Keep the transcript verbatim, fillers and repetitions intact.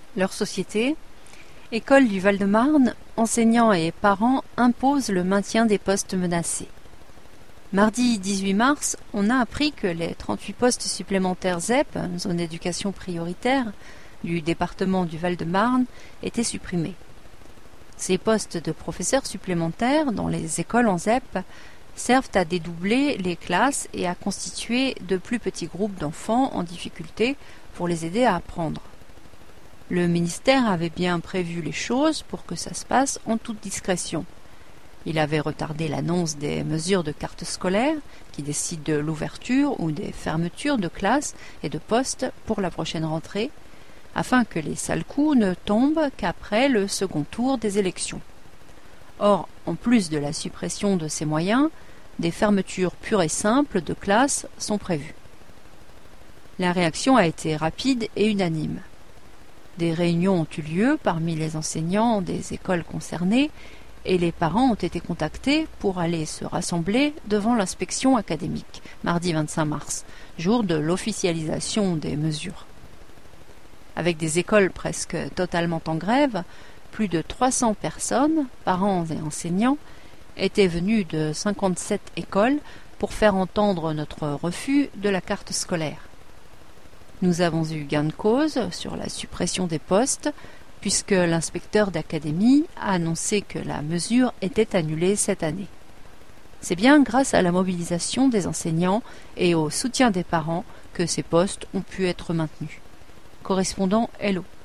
Leur société, École du Val-de-Marne, enseignants et parents imposent le maintien des postes menacés. Mardi dix-huit mars, on a appris que les trente-huit postes supplémentaires Z E P, zone d'éducation prioritaire, du département du Val-de-Marne, étaient supprimés. Ces postes de professeurs supplémentaires dans les écoles en Z E P servent à dédoubler les classes et à constituer de plus petits groupes d'enfants en difficulté pour les aider à apprendre. Le ministère avait bien prévu les choses pour que ça se passe en toute discrétion. Il avait retardé l'annonce des mesures de carte scolaire qui décident de l'ouverture ou des fermetures de classes et de postes pour la prochaine rentrée, afin que les sales coups ne tombent qu'après le second tour des élections. Or, en plus de la suppression de ces moyens, des fermetures pures et simples de classes sont prévues. La réaction a été rapide et unanime. Des réunions ont eu lieu parmi les enseignants des écoles concernées et les parents ont été contactés pour aller se rassembler devant l'inspection académique, mardi vingt-cinq mars, jour de l'officialisation des mesures. Avec des écoles presque totalement en grève, plus de trois cents personnes, parents et enseignants, étaient venus de cinquante-sept écoles pour faire entendre notre refus de la carte scolaire. Nous avons eu gain de cause sur la suppression des postes, puisque l'inspecteur d'académie a annoncé que la mesure était annulée cette année. C'est bien grâce à la mobilisation des enseignants et au soutien des parents que ces postes ont pu être maintenus. Correspondant Hello.